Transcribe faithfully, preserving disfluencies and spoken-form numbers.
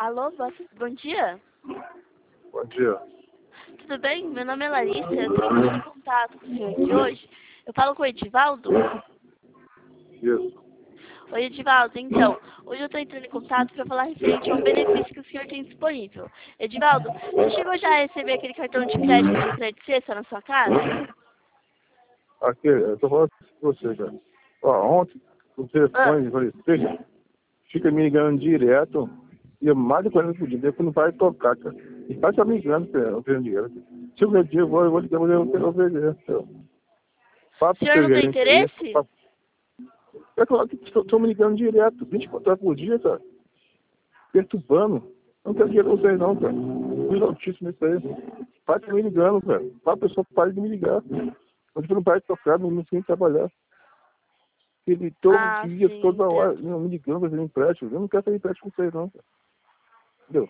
Alô, boa- bom dia. Bom dia. Tudo bem? Meu nome é Larissa, eu estou entrando em contato com o senhor aqui hoje. Eu falo com o Edivaldo? Isso. Oi, Edivaldo, então, hoje eu estou entrando em contato para falar referente ao benefício que o senhor tem disponível. Edivaldo, você chegou já a receber aquele cartão de crédito de entrega de cesta na sua casa? Aqui, eu tô falando com você, cara. Ó, ontem, o telefone, eu falei, "Filho, fica me ligando direto, e é mais de quarenta por dia, depois não vai tocar, cara. E vai me ligando, cara, eu tenho dinheiro. Se eu dia eu vou, eu vou ligar, eu vou eu ver, eu O senhor não tem interesse? É claro que estão me ligando direto, vinte e quatro horas por dia, cara. Perturbando. Eu não quero dinheiro com vocês não, cara. Fui altíssimo isso aí. Para de me ligando, cara. Para a pessoa para de me ligar. Onde não vai tocar, não sei trabalhar. Ele todo Ah, dia, sim, toda hora, entendo. não, me ligando, fazendo empréstimo. Eu não quero fazer empréstimo com vocês não, cara.